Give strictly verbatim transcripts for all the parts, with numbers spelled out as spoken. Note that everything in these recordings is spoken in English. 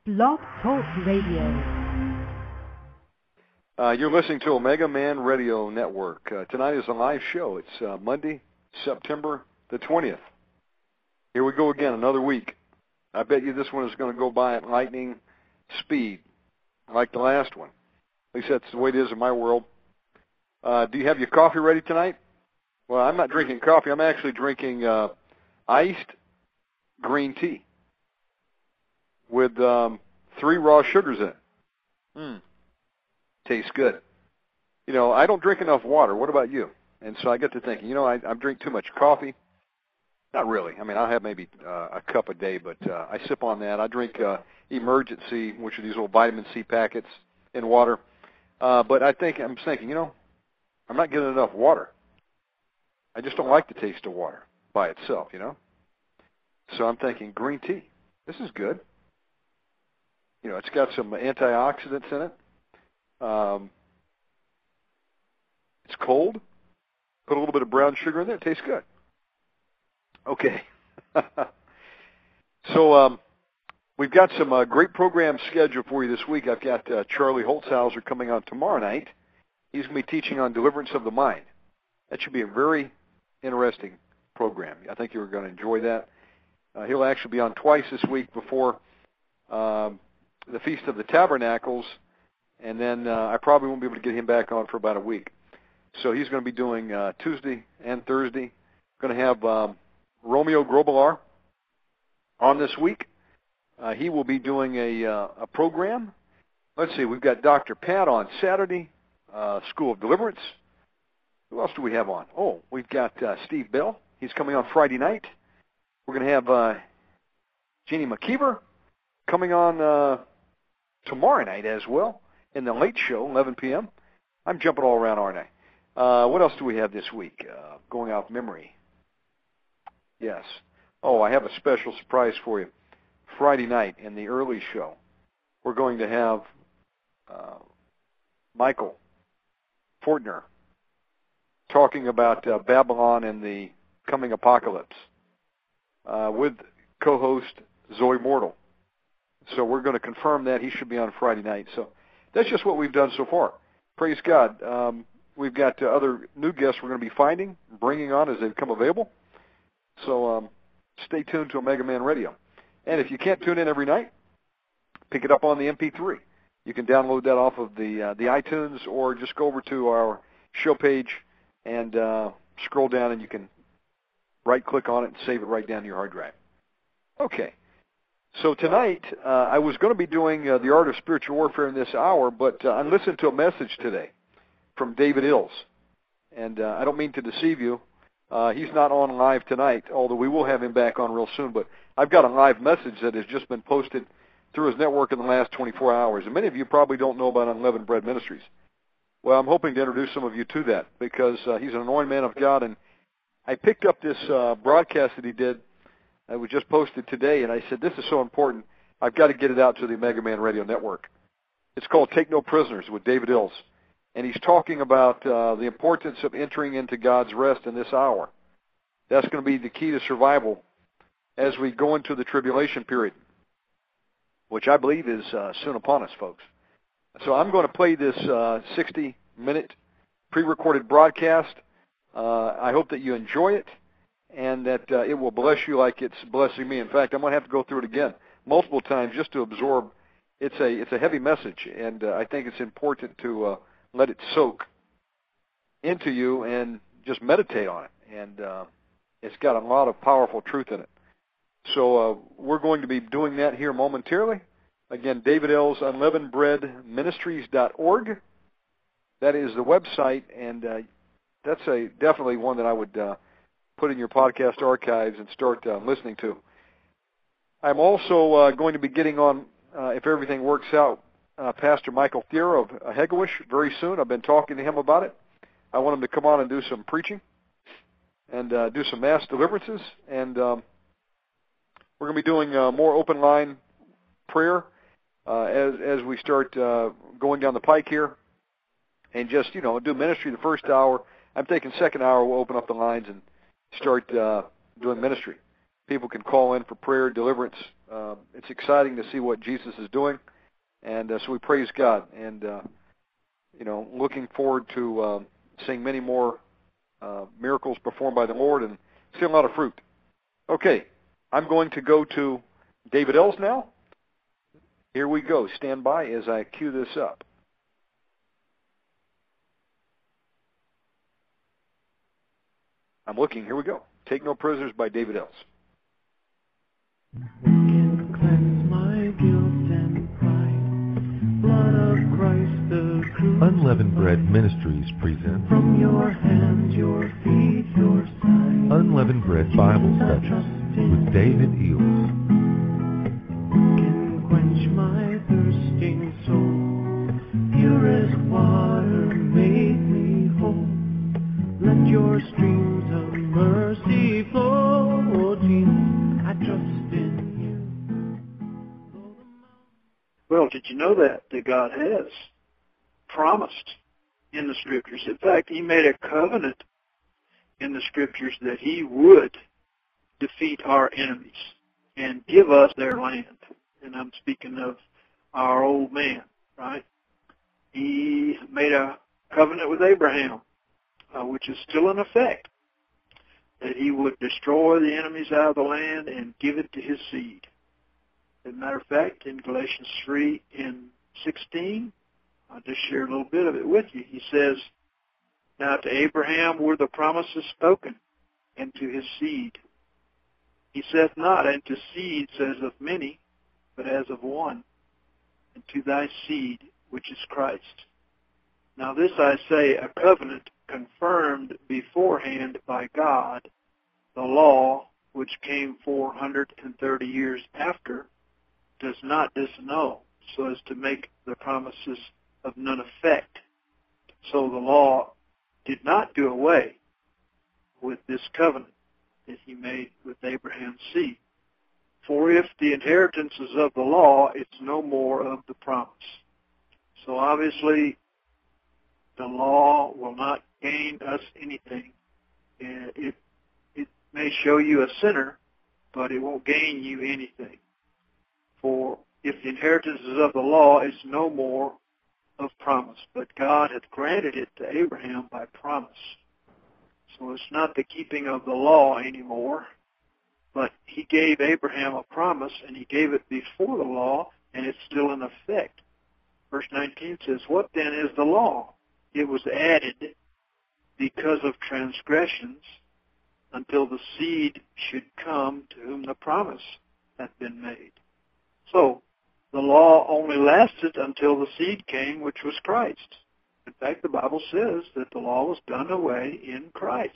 Blog Talk Radio. Uh, you're listening to Omega Man Radio Network. Uh, tonight is a live show. It's uh, Monday, September the twentieth. Here we go again, another week. I bet you this one is going to go by at lightning speed, like the last one. At least that's the way it is in my world. Uh, do you have your coffee ready tonight? Well, I'm not drinking coffee. I'm actually drinking uh, iced green tea with um, three raw sugars in it. Mm. Tastes good. You know, I don't drink enough water. What about you? And so I get to thinking, you know, I, I drink too much coffee. Not really. I mean, I'll have maybe uh, a cup a day, but uh, I sip on that. I drink uh, Emergency, which are these little vitamin C packets in water. Uh, but I think I'm thinking, you know, I'm not getting enough water. I just don't like the taste of water by itself, you know. So I'm thinking green tea. This is good. You know, it's got some antioxidants in it. Um, it's cold. Put a little bit of brown sugar in there. It tastes good. Okay. so um, we've got some uh, great programs scheduled for you this week. I've got uh, Charlie Holtzhauser coming on tomorrow night. He's going to be teaching on deliverance of the mind. That should be a very interesting program. I think you're going to enjoy that. Uh, he'll actually be on twice this week before um, the Feast of the Tabernacles, and then uh, I probably won't be able to get him back on for about a week. So he's going to be doing uh, Tuesday and Thursday. Going to have um, Romeo Grobelar on this week. Uh, he will be doing a, uh, a program. Let's see, we've got Doctor Pat on Saturday, uh, School of Deliverance. Who else do we have on? Oh, we've got uh, Steve Bell. He's coming on Friday night. We're going to have uh, Jeannie McKeever coming on uh, tomorrow night as well in the late show, eleven p.m. I'm jumping all around, aren't I? Uh, what else do we have this week? Uh, going off memory. Yes. Oh, I have a special surprise for you. Friday night in the early show, we're going to have uh, Michael Fortner talking about uh, Babylon and the coming apocalypse uh, with co-host Zoe Mortal. So we're going to confirm that. He should be on Friday night. So that's just what we've done so far. Praise God. Um, we've got uh, other new guests we're going to be finding, bringing on as they become available. So um, stay tuned to Omega Man Radio. And if you can't tune in every night, pick it up on the M P three. You can download that off of the uh, the iTunes, or just go over to our show page and uh, scroll down, and you can right-click on it and save it right down to your hard drive. Okay. So tonight, uh, I was going to be doing uh, the Art of Spiritual Warfare in this hour, but uh, I listened to a message today from David Ills. And uh, I don't mean to deceive you. Uh, he's not on live tonight, although we will have him back on real soon. But I've got a live message that has just been posted through his network in the last twenty-four hours. And many of you probably don't know about Unleavened Bread Ministries. Well, I'm hoping to introduce some of you to that, because uh, he's an anointed man of God. And I picked up this uh, broadcast that he did. It was just posted today, and I said, this is so important, I've got to get it out to the Omega Man Radio Network. It's called Take No Prisoners with David Ills. And he's talking about uh, the importance of entering into God's rest in this hour. That's going to be the key to survival as we go into the tribulation period, which I believe is uh, soon upon us, folks. So I'm going to play this uh, sixty-minute pre-recorded broadcast. Uh, I hope that you enjoy it, and that uh, it will bless you like it's blessing me. In fact, I'm going to have to go through it again multiple times just to absorb. It's a it's a heavy message, and uh, I think it's important to uh, let it soak into you and just meditate on it. And uh, it's got a lot of powerful truth in it. So uh, we're going to be doing that here momentarily. Again, David Ills, unleavened bread ministries dot org. That is the website, and uh, that's a definitely one that I would uh, put in your podcast archives and start uh, listening to. I'm also uh, going to be getting on, uh, if everything works out, uh, Pastor Michael Thier of uh, Hegewisch very soon. I've been talking to him about it. I want him to come on and do some preaching and uh, do some mass deliverances. And um, we're going to be doing uh, more open line prayer uh, as as we start uh, going down the pike here. And just, you know, do ministry the first hour. I'm thinking second hour we'll open up the lines and start uh, doing ministry. people can call in for prayer, deliverance. Uh, it's exciting to see what Jesus is doing, and uh, so we praise God. And, uh, you know, looking forward to uh, seeing many more uh, miracles performed by the Lord and see a lot of fruit. Okay, I'm going to go to David Ells now. Here we go. Stand by as I cue this up. I'm looking. Here we go. Take No Prisoners by David Ells. Can cleanse my guilt and pride. Blood of Christ the crucified. Unleavened Bread Ministries present From your hands, your feet, your side. Unleavened Bread Bible Studies with David Eells. Can quench my thirsting soul. Pure as water, make me whole. Let your streams of mercy flow, oh Jesus, I trust in you. Well, did you know that, that God has promised in the Scriptures? In fact, He made a covenant in the Scriptures that He would defeat our enemies and give us their land. And I'm speaking of our old man, right? He made a covenant with Abraham, uh, which is still in effect, that He would destroy the enemies out of the land and give it to His seed. As a matter of fact, in Galatians three and sixteen, I'll just share a little bit of it with you. He says, now to Abraham were the promises spoken, and to his seed. He saith not, and to seeds as of many, but as of one, and to thy seed, which is Christ. Now this I say, a covenant confirmed beforehand by God, the law, which came four hundred thirty years after, does not disannul, so as to make the promises of none effect. So the law did not do away with this covenant that He made with Abraham's seed. For if the inheritance is of the law, it's no more of the promise. So obviously, the law will not gain us anything. It, it may show you a sinner, but it won't gain you anything. For if the inheritance is of the law, it's no more of promise. But God hath granted it to Abraham by promise. So it's not the keeping of the law anymore, but He gave Abraham a promise, and He gave it before the law, and it's still in effect. Verse nineteen says, what then is the law? It was added because of transgressions until the seed should come to whom the promise hath been made. So, the law only lasted until the seed came, which was Christ. In fact, the Bible says that the law was done away in Christ.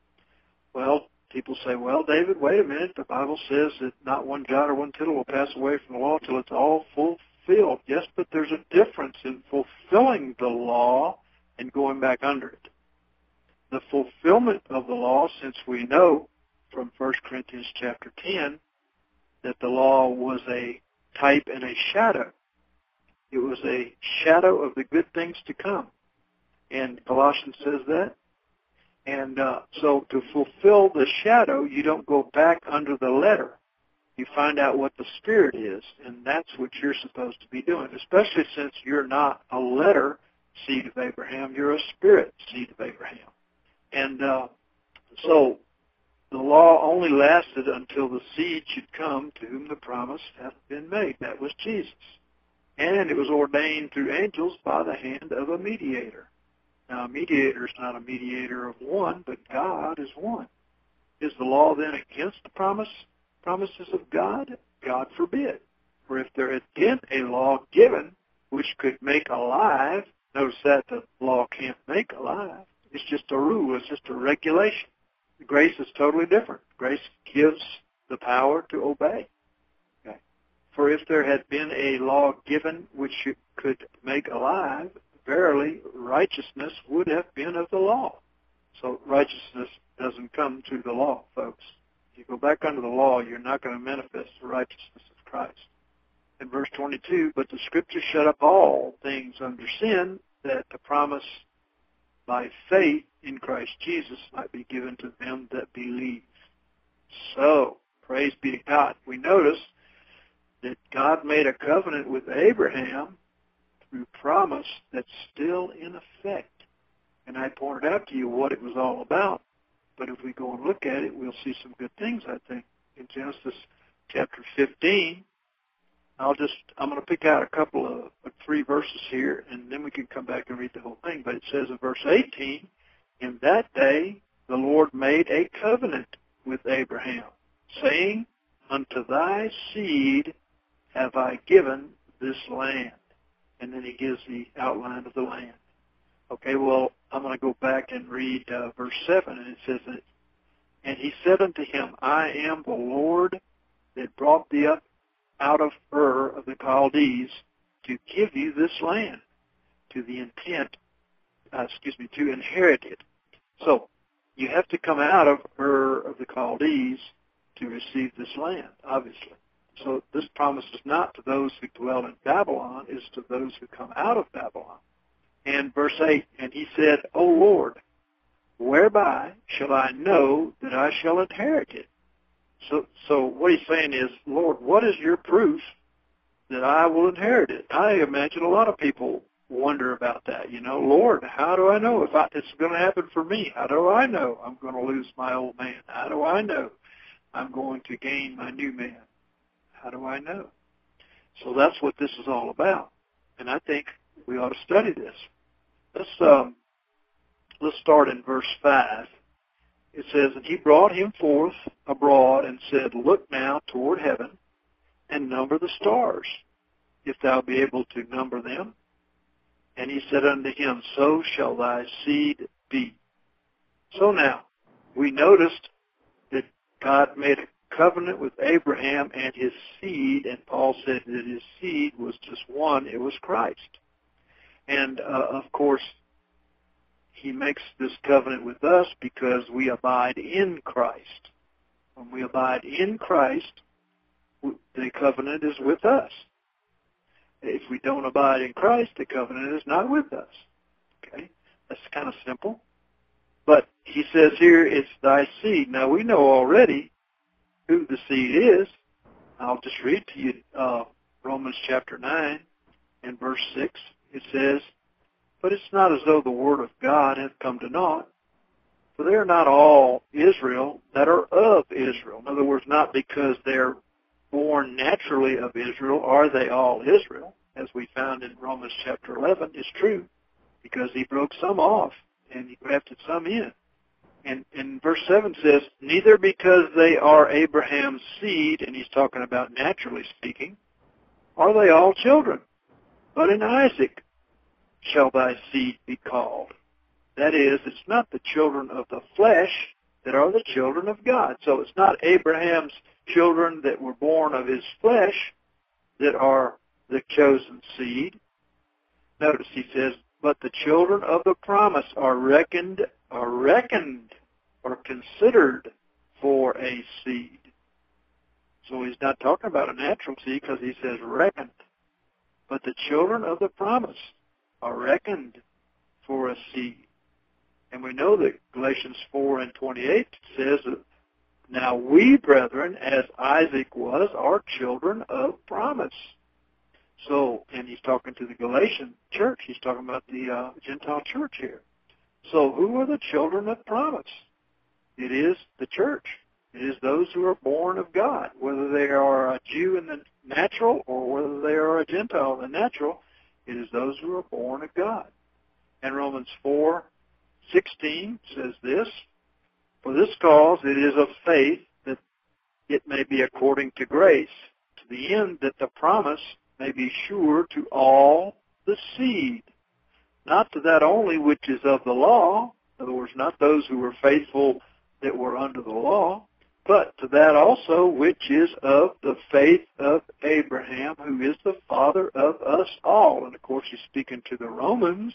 Well, people say, well, David, wait a minute. The Bible says that not one jot or one tittle will pass away from the law till it's all fulfilled. Yes, but there's a difference in fulfilling the law and going back under it. The fulfillment of the law, since we know from First Corinthians chapter ten that the law was a type and a shadow. It was a shadow of the good things to come. And Colossians says that. And uh, so to fulfill the shadow, you don't go back under the letter. You find out what the Spirit is, and that's what you're supposed to be doing, especially since you're not a letter seed of Abraham, you're a spirit seed of Abraham. And uh, so the law only lasted until the seed should come to whom the promise hath been made. That was Jesus. And it was ordained through angels by the hand of a mediator. Now, a mediator is not a mediator of one, but God is one. Is the law then against the promise, promises of God? God forbid. For if there had been a law given which could make alive, notice that the law can't make alive. It's just a rule. It's just a regulation. Grace is totally different. Grace gives the power to obey. Okay. For if there had been a law given which could make alive, verily righteousness would have been of the law. So righteousness doesn't come through the law, folks. If you go back under the law, you're not going to manifest the righteousness of Christ. In verse twenty-two, but the Scripture shut up all things under sin, that the promise by faith in Christ Jesus might be given to them that believe. So, Praise be to God. We notice that God made a covenant with Abraham through promise that's still in effect. And I pointed out to you what it was all about. But if we go and look at it, we'll see some good things, I think. In Genesis chapter fifteen, I'll just, I'm going to pick out a couple of, of three verses here, and then we can come back and read the whole thing. But it says in verse eighteen, in that day the Lord made a covenant with Abraham, saying, unto thy seed have I given this land. And then he gives the outline of the land. Okay, well, I'm going to go back and read uh, verse seven, and it says, that, and he said unto him, I am the Lord that brought thee up out of Ur of the Chaldees to give you this land, to the intent, uh, excuse me, to inherit it. So, you have to come out of Ur of the Chaldees to receive this land, obviously. So this promise is not to those who dwell in Babylon, it's to those who come out of Babylon. And verse eight, and he said, O Lord, whereby shall I know that I shall inherit it? So, so what he's saying is, Lord, what is your proof that I will inherit it? I imagine a lot of people wonder about that. You know, Lord, how do I know if I, it's going to happen for me? How do I know I'm going to lose my old man? How do I know I'm going to gain my new man? How do I know? So that's what this is all about. And I think we ought to study this. Let's um, let's start in verse five. It says, and he brought him forth abroad and said, look now toward heaven and number the stars, if thou be able to number them. And he said unto him, so shall thy seed be. So now, we noticed that God made a covenant with Abraham and his seed, and Paul said that his seed was just one, it was Christ. And, uh, of course, he makes this covenant with us because we abide in Christ. When we abide in Christ, the covenant is with us. If we don't abide in Christ, the covenant is not with us. Okay? That's kind of simple. But he says here, it's thy seed. Now, we know already who the seed is. I'll just read to you uh, Romans chapter nine and verse six. It says, but it's not as though the word of God hath come to naught, for they are not all Israel that are of Israel. In other words, not because they're born naturally of Israel are they all Israel, as we found in Romans chapter eleven, is true, because he broke some off and he grafted some in. And, and verse seven says, neither because they are Abraham's seed, and he's talking about naturally speaking, are they all children, but in Isaac shall thy seed be called. That is, it's not the children of the flesh that are the children of God. So it's not Abraham's children that were born of his flesh that are the chosen seed. Notice he says, but the children of the promise are reckoned, are reckoned, or considered for a seed. So he's not talking about a natural seed because he says reckoned. But the children of the promise are reckoned for a seed. And we know that Galatians four and twenty-eight says that now we, brethren, as Isaac was, are children of promise. So, and he's talking to the Galatian church. He's talking about the uh, Gentile church here. So who are the children of promise? It is the church. It is those who are born of God, whether they are a Jew in the natural or whether they are a Gentile in the natural. It is those who are born of God. And Romans four sixteen says this, for this cause it is of faith that it may be according to grace, to the end that the promise may be sure to all the seed, not to that only which is of the law, in other words, not those who were faithful that were under the law, but to that also which is of the faith of Abraham, who is the father of us all. And of course he's speaking to the Romans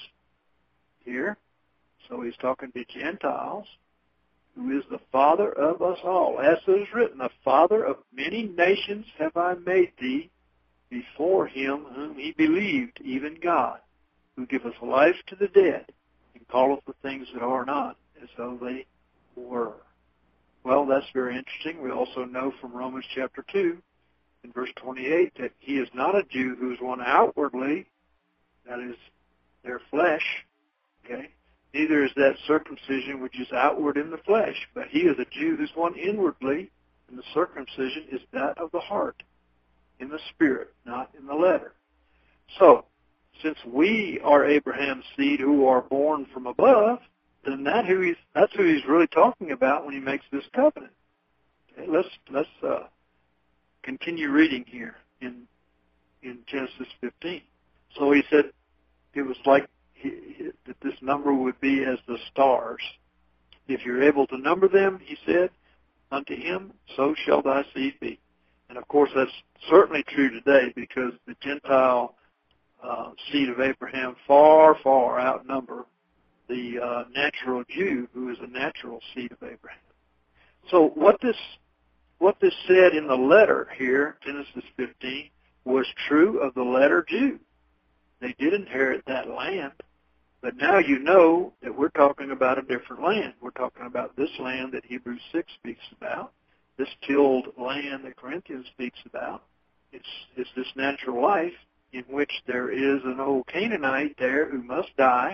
here, so he's talking to Gentiles, who is the father of us all. As it is written, the father of many nations have I made thee, before him whom he believed, even God, who giveth life to the dead, and calleth the things that are not as though they were. Well, that's very interesting. We also know from Romans chapter two, in verse twenty-eight, that he is not a Jew who is one outwardly, that is, their flesh, okay? Neither is that circumcision which is outward in the flesh, but he is a Jew who's one inwardly, and the circumcision is that of the heart, in the spirit, not in the letter. So, since we are Abraham's seed who are born from above, then that who he's, that's who he's really talking about when he makes this covenant. Okay, let's let's uh, continue reading here in in Genesis fifteen. So he said it was like he, he, that this number would be as the stars. If you're able to number them, he said, unto him, so shall thy seed be. And of course, that's certainly true today, because the Gentile uh, seed of Abraham far, far outnumber the uh, natural Jew, who is a natural seed of Abraham. So what this what this said in the letter here, Genesis fifteen, was true of the letter Jew. They did inherit that land, but now you know that we're talking about a different land. We're talking about this land that Hebrews six speaks about, this tilled land that Corinthians speaks about. It's, it's this natural life in which there is an old Canaanite there who must die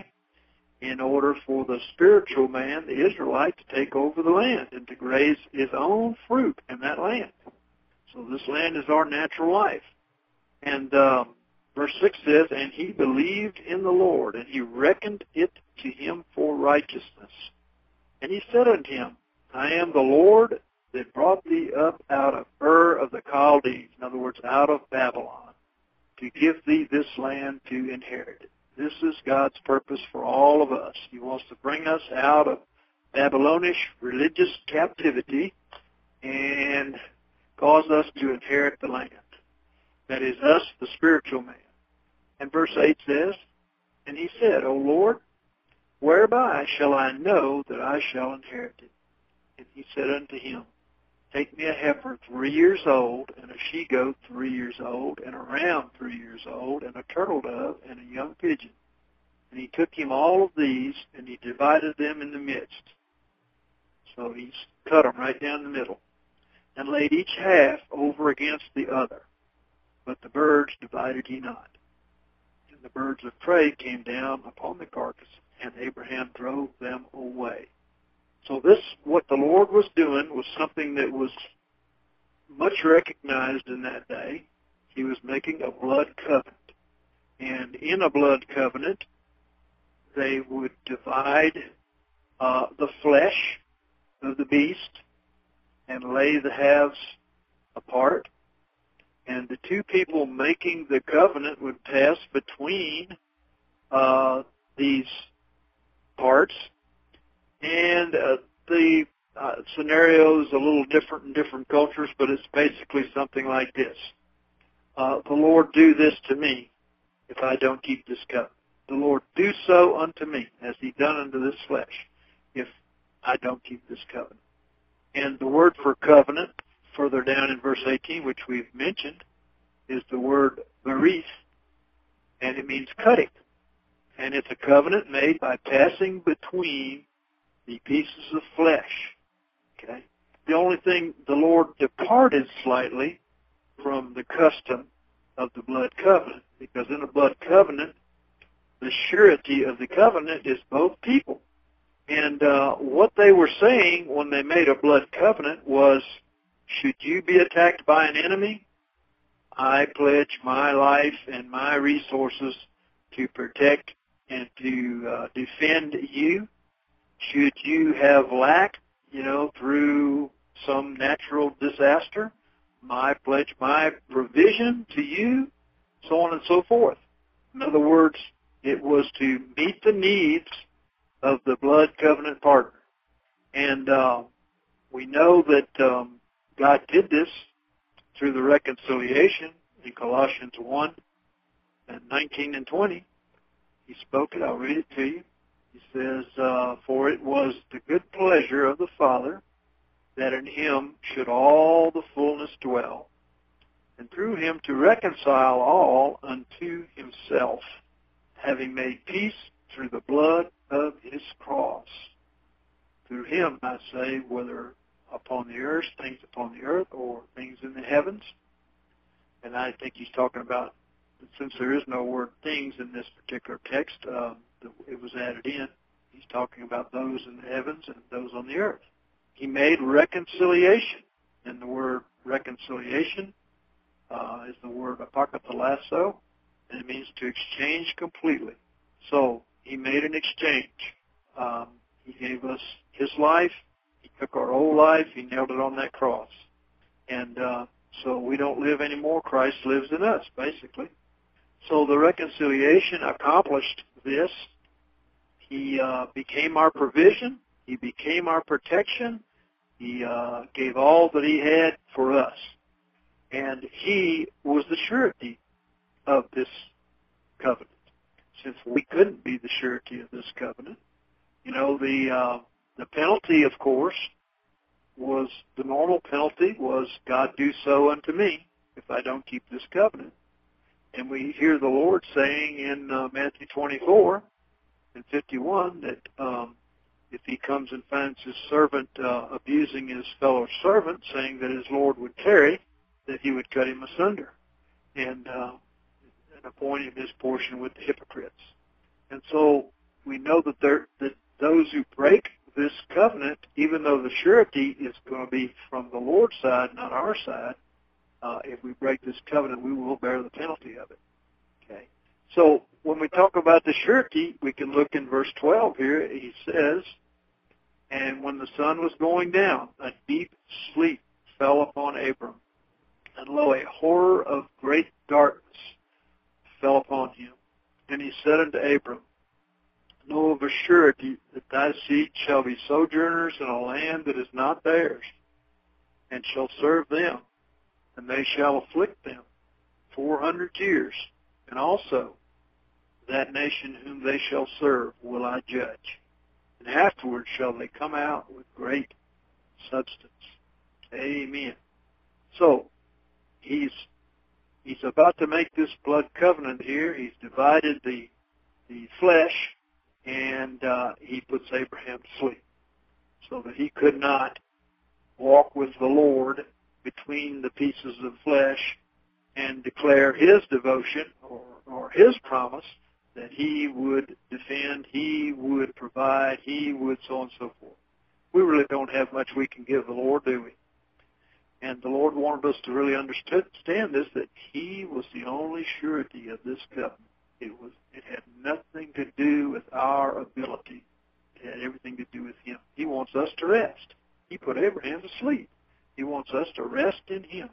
in order for the spiritual man, the Israelite, to take over the land and to graze his own fruit in that land. So this land is our natural life. And um, verse six says, and he believed in the Lord, and he reckoned it to him for righteousness. And he said unto him, I am the Lord that brought thee up out of Ur of the Chaldees, in other words, out of Babylon, to give thee this land to inherit it. This is God's purpose for all of us. He wants to bring us out of Babylonish religious captivity and cause us to inherit the land. That is us, the spiritual man. And verse eight says, and he said, O Lord, whereby shall I know that I shall inherit it? And he said unto him, take me a heifer three years old, and a she-goat three years old, and a ram three years old, and a turtle dove, and a young pigeon. And he took him all of these, and he divided them in the midst. So he cut them right down the middle, and laid each half over against the other. But the birds divided he not. And the birds of prey came down upon the carcass, and Abraham drove them away. So this, what the Lord was doing, was something that was much recognized in that day. He was making a blood covenant. And in a blood covenant, they would divide uh, the flesh of the beast and lay the halves apart. And the two people making the covenant would pass between uh, these parts. And uh, the uh, scenario is a little different in different cultures, but it's basically something like this. Uh, the Lord do this to me if I don't keep this covenant. The Lord do so unto me as he done unto this flesh if I don't keep this covenant. And the word for covenant, further down in verse eighteen, which we've mentioned, is the word berith, and it means cutting. And it's a covenant made by passing between the pieces of flesh. Okay? The only thing, the Lord departed slightly from the custom of the blood covenant, because in a blood covenant, the surety of the covenant is both people. And uh, what they were saying when they made a blood covenant was, should you be attacked by an enemy, I pledge my life and my resources to protect and to uh, defend you. Should you have lack, you know, through some natural disaster, I pledge my provision to you, so on and so forth. In other words, it was to meet the needs of the blood covenant partner. And uh, we know that um, God did this through the reconciliation in Colossians one and nineteen and twenty. He spoke it. I'll read it to you. He says, uh, for it was the good pleasure of the Father that in him should all the fullness dwell, and through him to reconcile all unto himself, having made peace through the blood of his cross. Through him, I say, whether upon the earth, things upon the earth, or things in the heavens. And I think he's talking about, since there is no word things in this particular text, um, it was added in. He's talking about those in the heavens and those on the earth. He made reconciliation, and the word reconciliation uh, is the word apokatallasso, and it means to exchange completely. So he made an exchange. Um, he gave us his life. He took our old life. He nailed it on that cross. And uh, so we don't live anymore. Christ lives in us, basically. So the reconciliation accomplished this. He uh, became our provision. He became our protection. He uh, gave all that he had for us. And he was the surety of this covenant. Since we couldn't be the surety of this covenant, you know, the uh, the penalty, of course, was the normal penalty was, God do so unto me if I don't keep this covenant. And we hear the Lord saying in uh, Matthew twenty-four and fifty-one that um, if he comes and finds his servant uh, abusing his fellow servant, saying that his Lord would tarry, that he would cut him asunder and, uh, and appoint him his portion with the hypocrites. And so we know that, there, that those who break this covenant, even though the surety is going to be from the Lord's side, not our side, uh, if we break this covenant, we will bear the penalty of it. Okay. So when we talk about the surety, we can look in verse twelve here. He says, and when the sun was going down, a deep sleep fell upon Abram, and lo, a horror of great darkness fell upon him. And he said unto Abram, know of a surety that thy seed shall be sojourners in a land that is not theirs, and shall serve them, and they shall afflict them four hundred years, and also that nation whom they shall serve will I judge. And afterwards shall they come out with great substance. Amen. So, he's he's about to make this blood covenant here. He's divided the the flesh, and uh, he puts Abraham to sleep so that he could not walk with the Lord between the pieces of flesh and declare his devotion or, or his promise that he would defend, he would provide, he would so on and so forth. We really don't have much we can give the Lord, do we? And the Lord wanted us to really understand this, that he was the only surety of this covenant. It was. It had nothing to do with our ability. It had everything to do with him. He wants us to rest. He put Abraham to sleep. He wants us to rest in him.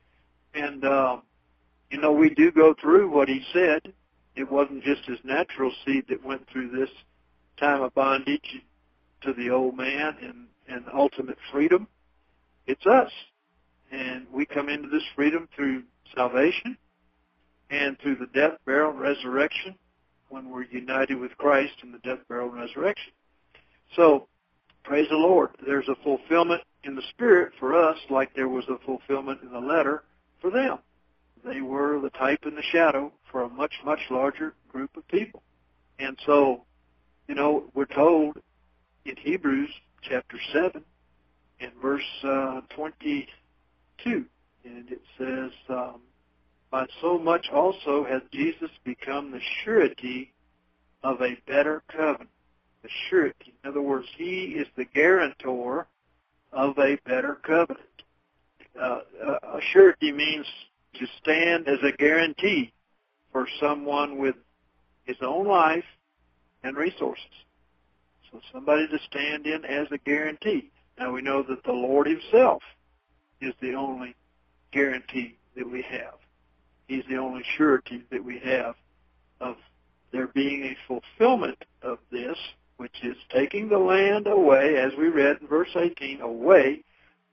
And, uh, you know, we do go through what he said. It wasn't just his natural seed that went through this time of bondage to the old man and, and ultimate freedom. It's us. And we come into this freedom through salvation and through the death, burial, and resurrection when we're united with Christ in the death, burial, and resurrection. So, praise the Lord. There's a fulfillment in the Spirit for us like there was a fulfillment in the letter for them. They were the type and the shadow for a much, much larger group of people. And so, you know, we're told in Hebrews chapter seven and verse uh, twenty-two, and it says, um, by so much also has Jesus become the surety of a better covenant. The surety. In other words, he is the guarantor of a better covenant. Uh, a surety means to stand as a guarantee for someone with his own life and resources. So somebody to stand in as a guarantee. Now we know that the Lord himself is the only guarantee that we have. He's the only surety that we have of there being a fulfillment of this, which is taking the land away, as we read in verse eighteen, away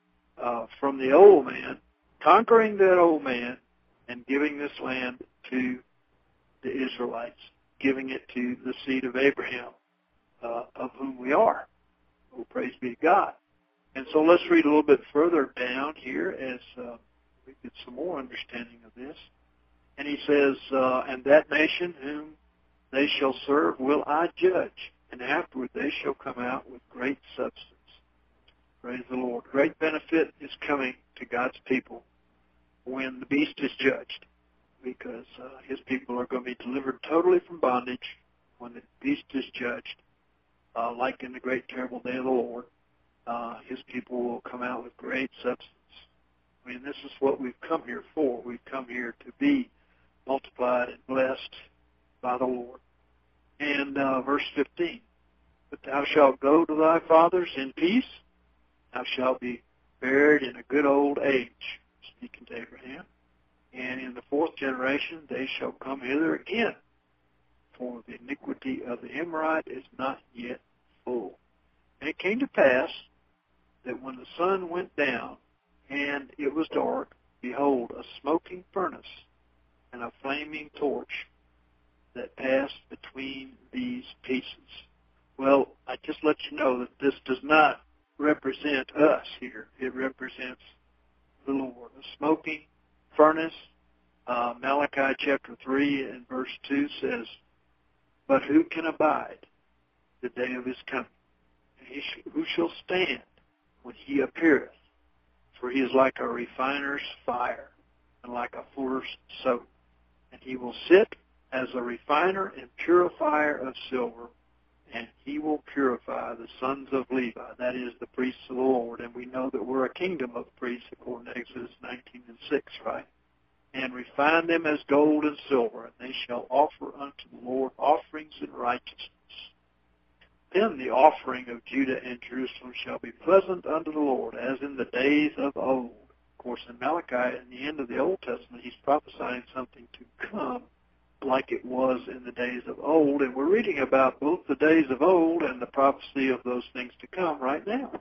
uh, from the old man, conquering that old man, and giving this land to the Israelites, giving it to the seed of Abraham, uh, of whom we are. Oh, praise be to God. And so let's read a little bit further down here as uh, we get some more understanding of this. And he says, uh, and that nation whom they shall serve will I judge, and afterward they shall come out with great substance. Praise the Lord. Great benefit is coming to God's people when the beast is judged, because uh, his people are going to be delivered totally from bondage when the beast is judged, uh, like in the great terrible day of the Lord. Uh, his people will come out with great substance. I mean, this is what we've come here for. We've come here to be multiplied and blessed by the Lord. And uh, verse fifteen, but thou shalt go to thy fathers in peace. Thou shalt be buried in a good old age, speaking to Abraham. And in the fourth generation they shall come hither again, for the iniquity of the Amorite is not yet full. And it came to pass that when the sun went down and it was dark, behold, a smoking furnace and a flaming torch that passed between these pieces. Well, I just let you know that this does not represent us here. It represents the Lord. A smoking furnace. Uh, Malachi chapter three and verse two says, but who can abide the day of his coming? And he sh- who shall stand when he appeareth? For he is like a refiner's fire and like a fuller's soap. And he will sit as a refiner and purifier of silver, and he will purify the sons of Levi, that is, the priests of the Lord. And we know that we're a kingdom of priests, according to Exodus nineteen and six, right? And refine them as gold and silver, and they shall offer unto the Lord offerings in righteousness. Then the offering of Judah and Jerusalem shall be pleasant unto the Lord, as in the days of old. Of course, in Malachi, in the end of the Old Testament, he's prophesying something to come like it was in the days of old. And we're reading about both the days of old and the prophecy of those things to come right now.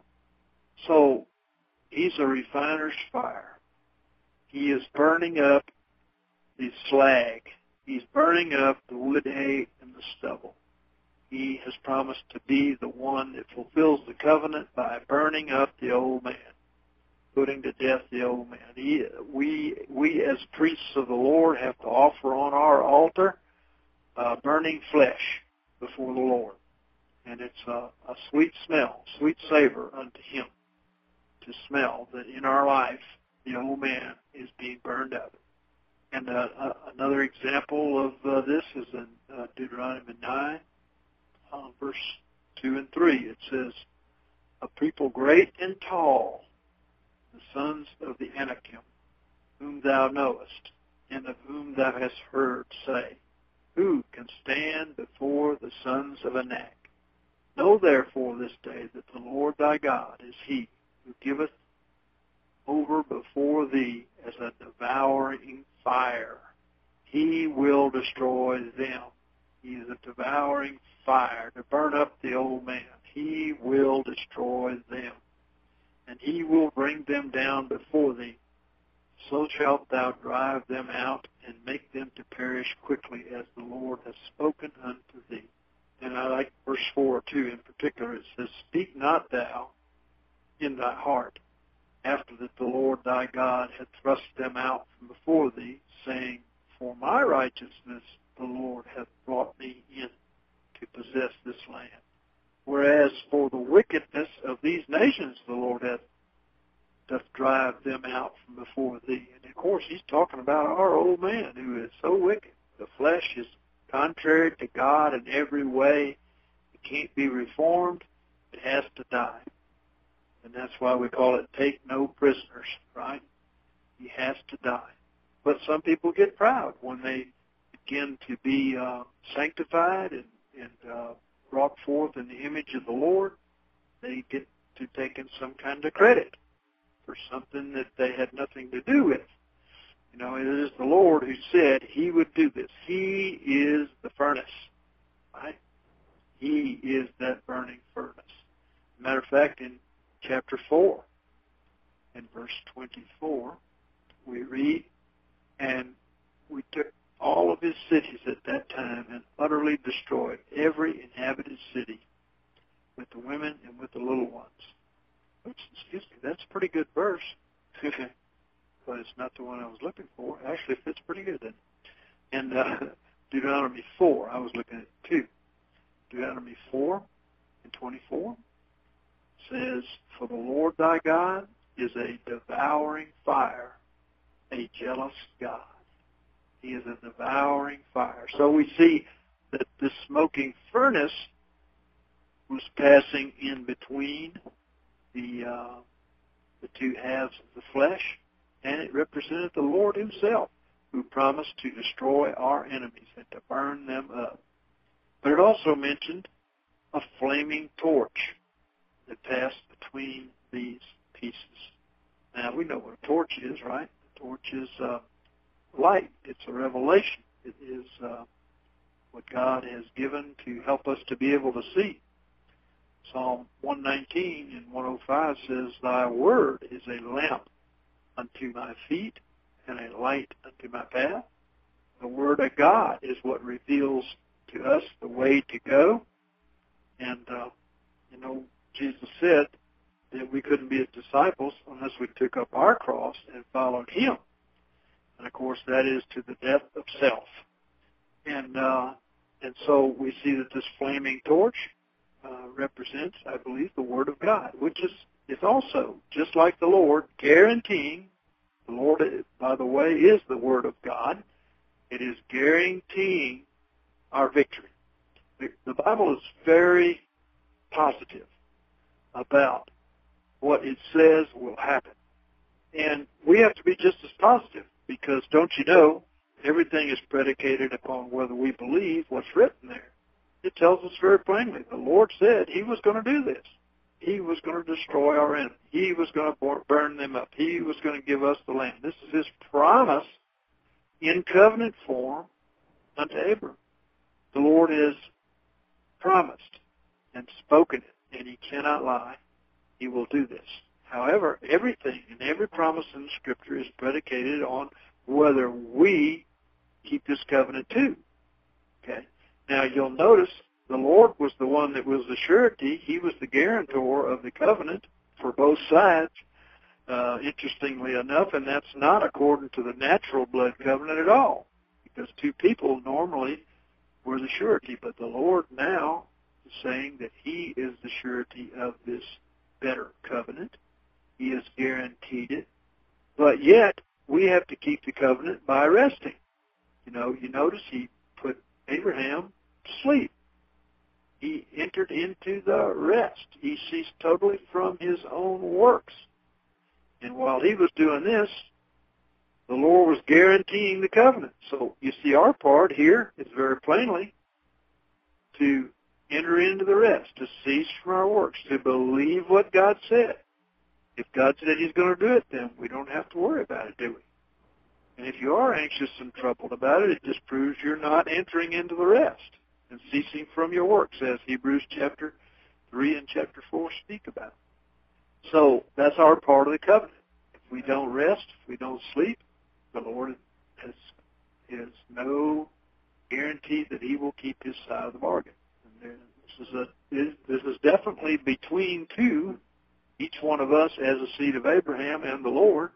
So he's a refiner's fire. He is burning up the slag. He's burning up the wood, hay, and the stubble. He has promised to be the one that fulfills the covenant by burning up the old man, putting to death the old man. He, we, we as priests of the Lord have to offer on our altar uh, burning flesh before the Lord. And it's a, a sweet smell, sweet savor unto him to smell that in our life the old man is being burned up. And uh, uh, another example of uh, this is in uh, Deuteronomy nine, uh, verse two and three. It says, a people great and tall, the sons of the Anakim, whom thou knowest, and of whom thou hast heard say, who can stand before the sons of Anak? Know therefore this day that the Lord thy God is he who giveth over before thee as a devouring fire. He will destroy them. He is a devouring fire to burn up the old man. He will destroy them. And he will bring them down before thee. So shalt thou drive them out and make them to perish quickly, as the Lord hath spoken unto thee. And I like verse four too in particular. It says, speak not thou in thy heart, after that the Lord thy God hath thrust them out from before thee, saying, for my righteousness the Lord hath brought me in to possess this land. Whereas for the wickedness of these nations the Lord hath doth drive them out from before thee. And of course he's talking about our old man who is so wicked. The flesh is contrary to God in every way. It can't be reformed. It has to die. And that's why we call it take no prisoners, right? He has to die. But some people get proud when they begin to be uh, sanctified and, and uh, brought forth in the image of the Lord. They get to taking some kind of credit for something that they had nothing to do with. You know, it is the Lord who said he would do this. He is the furnace, right? He is that burning furnace. Matter of fact, in chapter four, in verse twenty-four, we read, and we took all of his cities at that time and utterly destroyed every inhabited city with the women and with the little ones. Oops, excuse me, that's a pretty good verse. But it's not the one I was looking for. Actually, it fits pretty good then. And uh, Deuteronomy four, I was looking at two. Deuteronomy four and twenty-four says, "For the Lord thy God is a devouring fire, a jealous God." He is a devouring fire. So we see that this smoking furnace was passing in between the uh, the two halves of the flesh, and it represented the Lord himself, who promised to destroy our enemies and to burn them up. But it also mentioned a flaming torch that passed between these pieces. Now, we know what a torch is, right? The torch is uh, light. It's a revelation. It is uh, what God has given to help us to be able to see. Psalm one nineteen and one oh five says, "Thy word is a lamp unto my feet and a light unto my path." The word of God is what reveals to us the way to go. And, uh, you know, Jesus said that we couldn't be his disciples unless we took up our cross and followed him. And, of course, that is to the death of self. And uh, and so we see that this flaming torch uh, represents, I believe, the Word of God, which is, is also, just like the Lord, guaranteeing, the Lord, by the way, is the Word of God. It is guaranteeing our victory. The, the Bible is very positive about what it says will happen. And we have to be just as positive, because don't you know, everything is predicated upon whether we believe what's written there. It tells us very plainly, the Lord said he was going to do this. He was going to destroy our enemies. He was going to burn them up. He was going to give us the land. This is his promise in covenant form unto Abram. The Lord has promised and spoken it, and he cannot lie. He will do this. However, everything and every promise in the Scripture is predicated on whether we keep this covenant too. Okay. Now, you'll notice the Lord was the one that was the surety. He was the guarantor of the covenant for both sides, uh, interestingly enough, and that's not according to the natural blood covenant at all, because two people normally were the surety, but the Lord now is saying that he is the surety of this better covenant. He has guaranteed it, but yet we have to keep the covenant by resting. You know, you notice he put Abraham to sleep. He entered into the rest. He ceased totally from his own works. And while he was doing this, the Lord was guaranteeing the covenant. So you see, our part here is very plainly to enter into the rest, to cease from our works, to believe what God said. If God said he's going to do it, then we don't have to worry about it, do we? And if you are anxious and troubled about it, it just proves you're not entering into the rest and ceasing from your works, as Hebrews chapter three and chapter four speak about. So that's our part of the covenant. If we don't rest, if we don't sleep, the Lord has, has no guarantee that he will keep his side of the bargain. And this is, a, this is definitely between two, each one of us as a seed of Abraham and the Lord.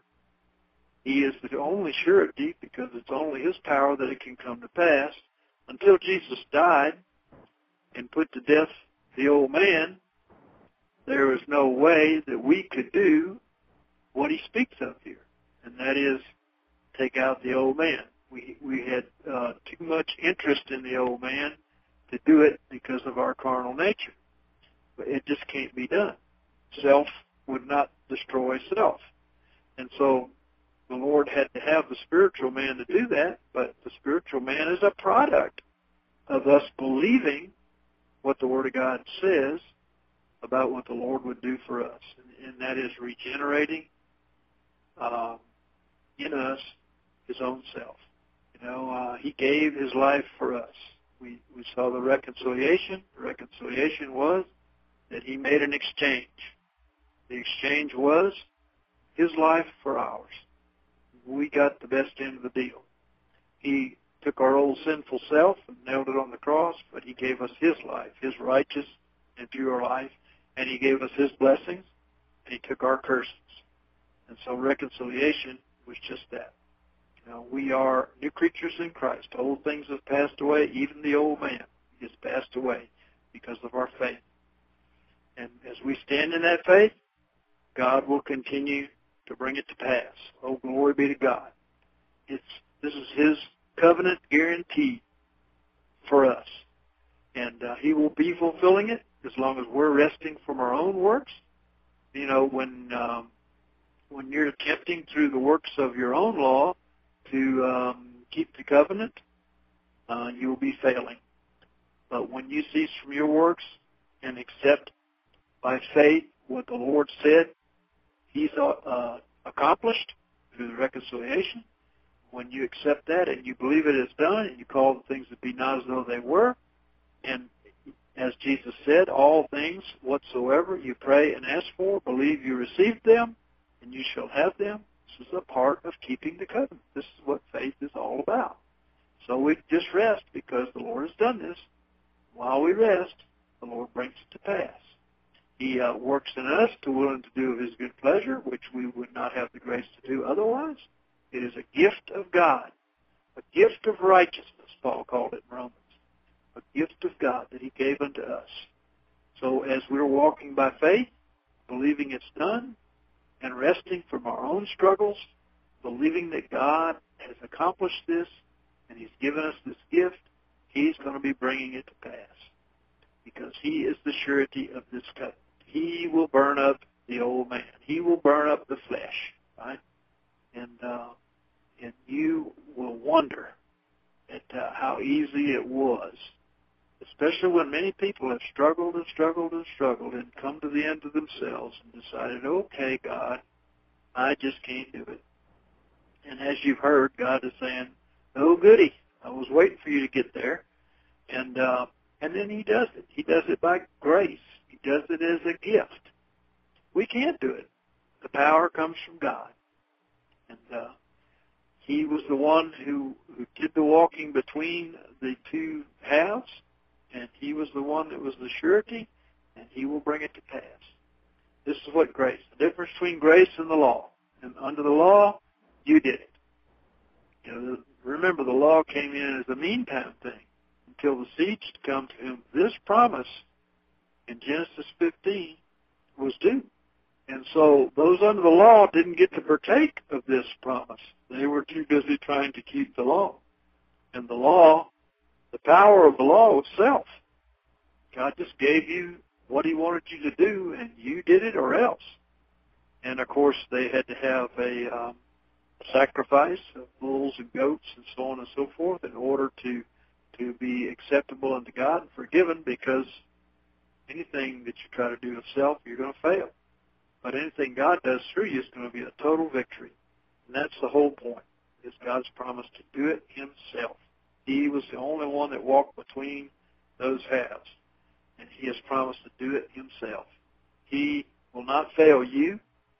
He is the only surety, because it's only his power that it can come to pass. Until Jesus died and put to death the old man, there was no way that we could do what he speaks of here, and that is take out the old man. We we had uh, too much interest in the old man to do it because of our carnal nature. But it just can't be done. Self would not destroy self. And so the Lord had to have the spiritual man to do that, but the spiritual man is a product of us believing what the Word of God says about what the Lord would do for us, and, and that is regenerating uh, in us his own self. You know, uh, he gave his life for us. We, we saw the reconciliation. The reconciliation was that he made an exchange. The exchange was his life for ours. We got the best end of the deal. He took our old sinful self and nailed it on the cross, but he gave us his life, his righteous and pure life, and he gave us his blessings, and he took our curses. And so reconciliation was just that. You know, we are new creatures in Christ. Old things have passed away. Even the old man has passed away because of our faith. And as we stand in that faith, God will continue to bring it to pass. Oh, glory be to God. It's, this is His covenant guarantee for us. And uh, He will be fulfilling it as long as we're resting from our own works. You know, when um, when you're attempting through the works of your own law to um, keep the covenant, uh, you'll be failing. But when you cease from your works and accept by faith what the Lord said He's uh, accomplished through the reconciliation, when you accept that and you believe it is done and you call the things that be not as though they were, and as Jesus said, all things whatsoever you pray and ask for, believe you received them, and you shall have them. This is a part of keeping the covenant. This is what faith is all about. So we just rest because the Lord has done this. While we rest, the Lord brings it to pass. He uh, works in us to willing to do of His good pleasure, which we would not have the grace to do otherwise. It is a gift of God, a gift of righteousness, Paul called it in Romans. A gift of God that He gave unto us. So as we're walking by faith, believing it's done, and resting from our own struggles, believing that God has accomplished this, and He's given us this gift, He's going to be bringing it to pass. Because He is the surety of this covenant. He will burn up the old man. He will burn up the flesh, right? And uh, and you will wonder at uh, how easy it was, especially when many people have struggled and struggled and struggled and come to the end of themselves and decided, okay, God, I just can't do it. And as you've heard, God is saying, oh, goody, I was waiting for you to get there. And uh, and then He does it. He does it by grace. He does it as a gift. We can't do it. The power comes from God. And uh, He was the one who, who did the walking between the two halves, and He was the one that was the surety, and He will bring it to pass. This is what grace, the difference between grace and the law. And under the law, you did it. You know, remember, the law came in as a meantime thing until the seed should come to whom this promise in Genesis fifteen was due. And so those under the law didn't get to partake of this promise. They were too busy trying to keep the law. And the law, the power of the law was self. God just gave you what He wanted you to do, and you did it or else. And, of course, they had to have a um, sacrifice of bulls and goats and so on and so forth in order to, to be acceptable unto God and forgiven, because anything that you try to do of self, you're going to fail. But anything God does through you is going to be a total victory. And that's the whole point, is God's promise to do it Himself. He was the only one that walked between those halves, and He has promised to do it Himself. He will not fail you.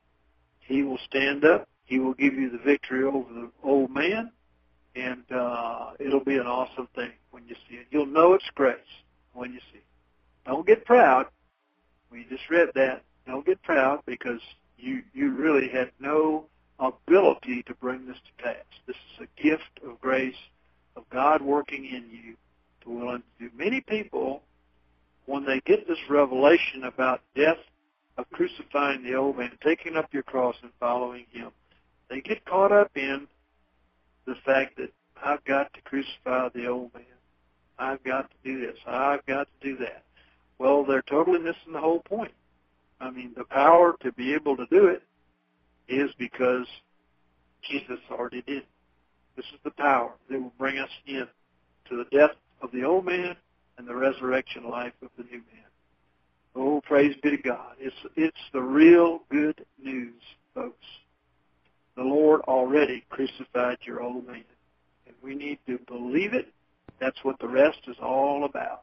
He will stand up. He will give you the victory over the old man, and uh, it'll be an awesome thing when you see it. You'll know it's grace when you see it. Don't get proud. We just read that. Don't get proud, because you, you really had no ability to bring this to pass. This is a gift of grace, of God working in you to willing to do. Many people, when they get this revelation about death, of crucifying the old man, taking up your cross and following Him, they get caught up in the fact that I've got to crucify the old man. I've got to do this. I've got to do that. Well, they're totally missing the whole point. I mean, the power to be able to do it is because Jesus already did. This is the power that will bring us in to the death of the old man and the resurrection life of the new man. Oh, praise be to God. It's, it's the real good news, folks. The Lord already crucified your old man, and we need to believe it. That's what the rest is all about.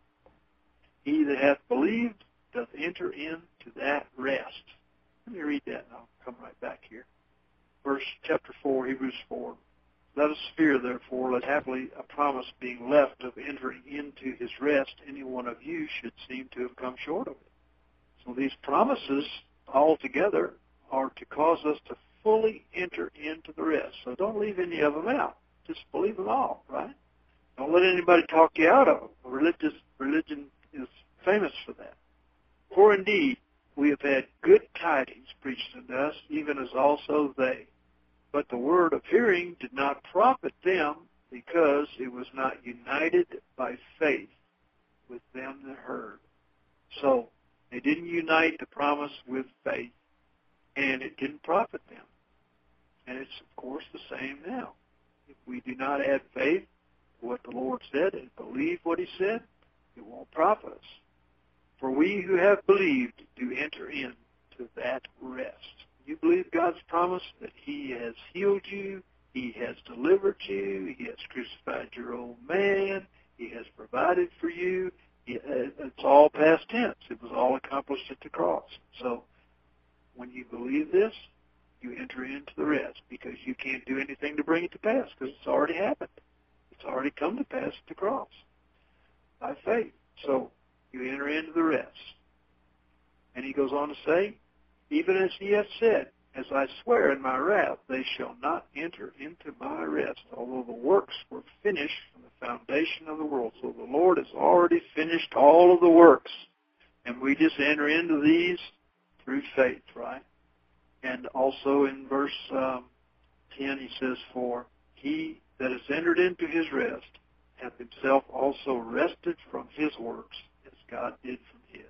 He that hath believed doth enter into that rest. Let me read that, and I'll come right back here. Verse chapter four, Hebrews four. Let us fear, therefore, lest happily a promise being left of entering into His rest, any one of you should seem to have come short of it. So these promises altogether are to cause us to fully enter into the rest. So don't leave any of them out. Just believe them all, right? Don't let anybody talk you out of them. Religious, religion is famous for that. For indeed, we have had good tidings preached unto us, even as also they. But the word of hearing did not profit them, because it was not united by faith with them that heard. So they didn't unite the promise with faith, and it didn't profit them. And it's, of course, the same now. If we do not add faith to what the Lord said and believe what he said, it won't profit us. For we who have believed do enter into that rest. You believe God's promise that he has healed you, he has delivered you, he has crucified your old man, he has provided for you. It's all past tense. It was all accomplished at the cross. So when you believe this, you enter into the rest, because you can't do anything to bring it to pass, because it's already happened. It's already come to pass at the cross by faith. So you enter into the rest. And he goes on to say, even as he has said, as I swear in my wrath, they shall not enter into my rest, although the works were finished from the foundation of the world. So the Lord has already finished all of the works, and we just enter into these through faith, right? And also in verse um, ten, he says, for he that has entered into his rest hath himself also rested from his works, as God did from his.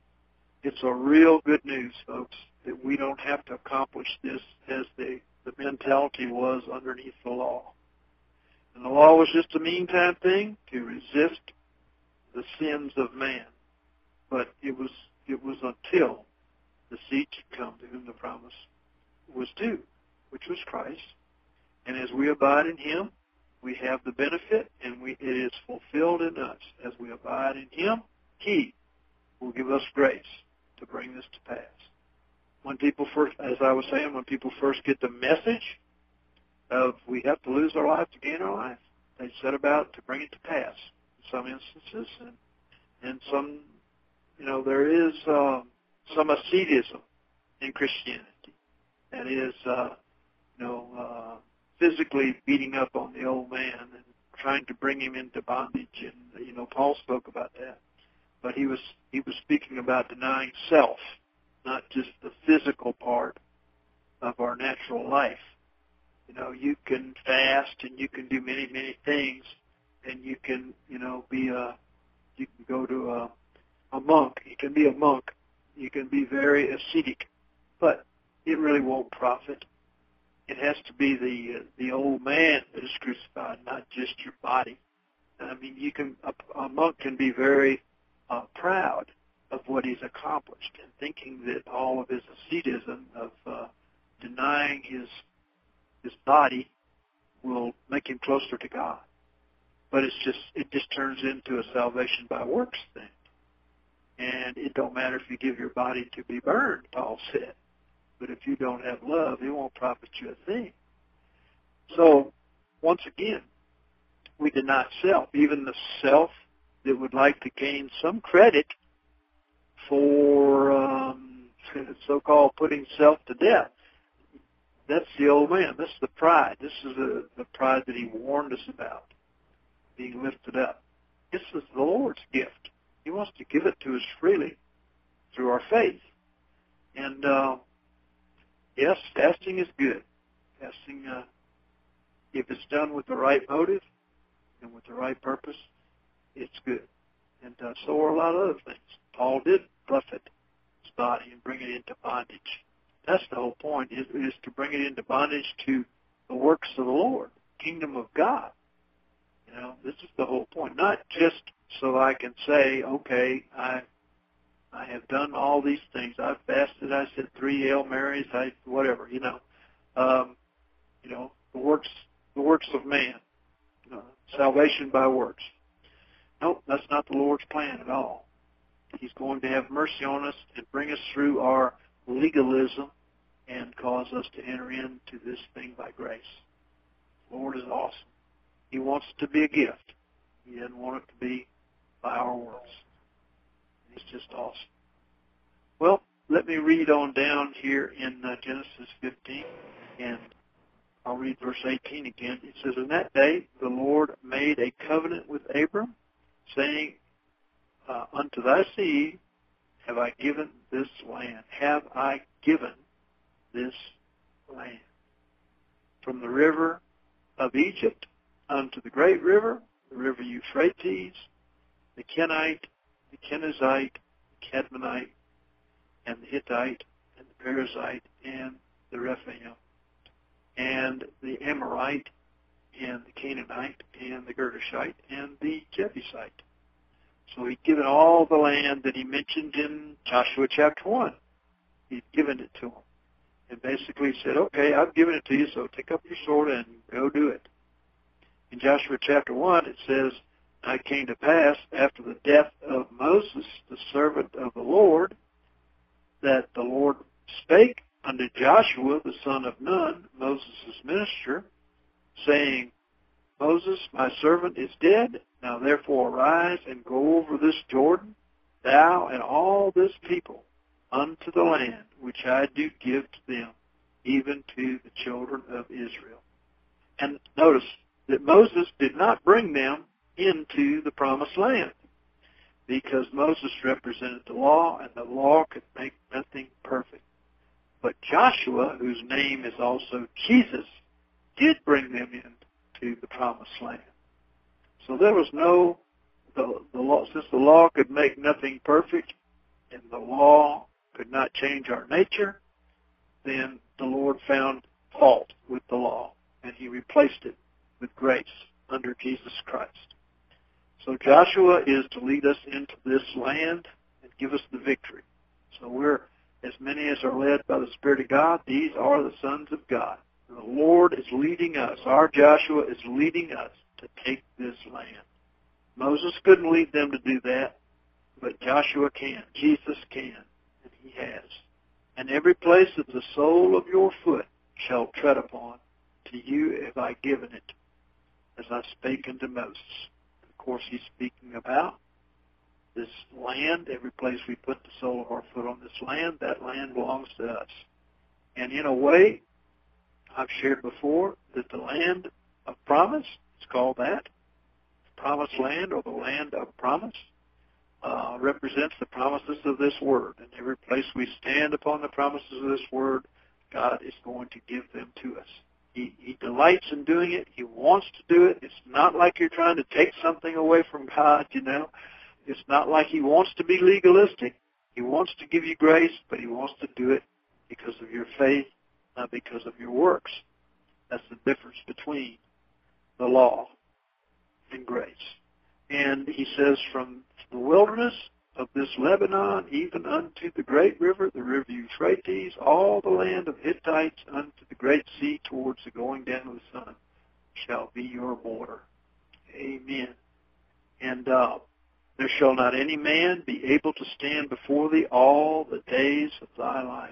It's a real good news, folks, that we don't have to accomplish this as the, the mentality was underneath the law. And the law was just a meantime thing to resist the sins of man. But it was it was until the seed should come to whom the promise was due, which was Christ. And as we abide in him, we have the benefit, and we, it is fulfilled in us. As we abide in him, he will give us grace to bring this to pass. When people first, as I was saying, when people first get the message of we have to lose our life to gain our life, they set about to bring it to pass in some instances. And, and some, you know, there is uh, some ascetism in Christianity. That is, uh, you know, uh, physically beating up on the old man and trying to bring him into bondage. And, you know, Paul spoke about that. But he was he was speaking about denying self, not just the physical part of our natural life. You know, you can fast and you can do many, many things, and you can, you know, be a, you can go to a, a monk. You can be a monk. You can be very ascetic, but it really won't profit. It has to be the uh, the old man that is crucified, not just your body. I mean, you can a, a monk can be very uh, proud of what he's accomplished and thinking that all of his ascetism of uh, denying his his body will make him closer to God. But it's just it just turns into a salvation by works thing. And it don't matter if you give your body to be burned, Paul said. But if you don't have love, it won't profit you a thing. So, once again, we deny self. Even the self that would like to gain some credit for um, so-called putting self to death. That's the old man. This is the pride. This is the, the pride that he warned us about, being lifted up. This is the Lord's gift. He wants to give it to us freely through our faith. And, uh, yes, fasting is good. Fasting, uh, if it's done with the right motive and with the right purpose, it's good. And uh, so are a lot of other things. Paul did buffet his body and bring it into bondage. That's the whole point, is, is to bring it into bondage to the works of the Lord, kingdom of God. You know, this is the whole point. Not just so I can say, okay, I I have done all these things. I've fasted. I said three Hail Marys. I whatever. You know, um, you know the works the works of man, uh, salvation by works. Nope, that's not the Lord's plan at all. He's going to have mercy on us and bring us through our legalism and cause us to enter into this thing by grace. The Lord is awesome. He wants it to be a gift. He doesn't want it to be by our works. It's just awesome. Well, let me read on down here in uh, Genesis fifteen, and I'll read verse eighteen again. It says, in that day the Lord made a covenant with Abram, saying, uh, unto thy seed have I given this land? Have I given this land? From the river of Egypt unto the great river, the river Euphrates, the Kenite, the Kenizzite, the Cadmonite, and the Hittite, and the Perizzite, and the Rephaim, and the Amorite, and the Canaanite, and the Girgashite, and the Jebusite. So he'd given all the land that he mentioned in Joshua chapter one. He'd given it to them. And basically said, okay, I've given it to you, so take up your sword and go do it. In Joshua chapter one, it says, it came to pass after the death of Moses, the servant of the Lord, that the Lord spake unto Joshua, the son of Nun, Moses' minister, saying, Moses, my servant, is dead. Now therefore arise and go over this Jordan, thou and all this people, unto the land which I do give to them, even to the children of Israel. And notice that Moses did not bring them into the promised land, because Moses represented the law, and the law could make nothing perfect. But Joshua, whose name is also Jesus, did bring them into the promised land. So there was no, the, the law, since the law could make nothing perfect, and the law could not change our nature, then the Lord found fault with the law, and he replaced it with grace under Jesus Christ. So Joshua is to lead us into this land and give us the victory. So we're, as many as are led by the Spirit of God, these are the sons of God. And the Lord is leading us. Our Joshua is leading us to take this land. Moses couldn't lead them to do that, but Joshua can. Jesus can, and he has. And every place that the sole of your foot shall tread upon, to you have I given it, as I spake unto Moses. Of course, he's speaking about this land. Every place we put the sole of our foot on this land, that land belongs to us. And in a way, I've shared before that the land of promise, it's called that, the promised land, or the land of promise, uh, represents the promises of this word. And every place we stand upon the promises of this word, God is going to give them to us. He, he delights in doing it. He wants to do it. It's not like you're trying to take something away from God, you know. It's not like he wants to be legalistic. He wants to give you grace, but he wants to do it because of your faith, not because of your works. That's the difference between the law and grace. And he says, from the wilderness of this Lebanon, even unto the great river, the river Euphrates, all the land of Hittites unto the great sea towards the going down of the sun shall be your border. Amen. And uh, there shall not any man be able to stand before thee all the days of thy life.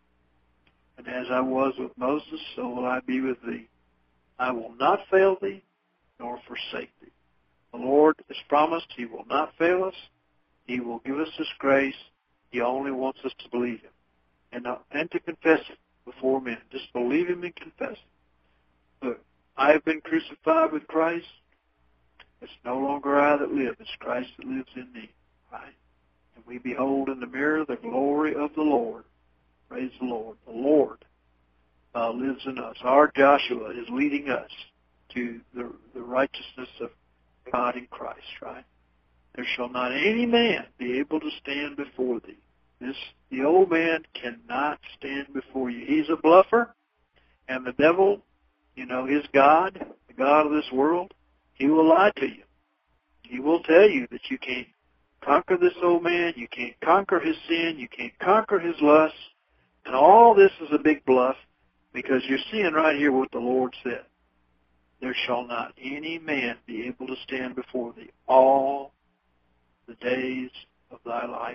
And as I was with Moses, so will I be with thee. I will not fail thee, nor forsake thee. The Lord has promised he will not fail us. He will give us his grace. He only wants us to believe him and, uh, and to confess it before men. Just believe him and confess it. Look, I have been crucified with Christ. It's no longer I that live. It's Christ that lives in me. Right? And we behold in the mirror the glory of the Lord. Praise the Lord. The Lord uh, lives in us. Our Joshua is leading us to the, the righteousness of God in Christ, right? There shall not any man be able to stand before thee. This, the old man cannot stand before you. He's a bluffer, and the devil, you know, his God, the God of this world, he will lie to you. He will tell you that you can't conquer this old man, you can't conquer his sin, you can't conquer his lust, and all this is a big bluff, because you're seeing right here what the Lord said. There shall not any man be able to stand before thee all the days of thy life.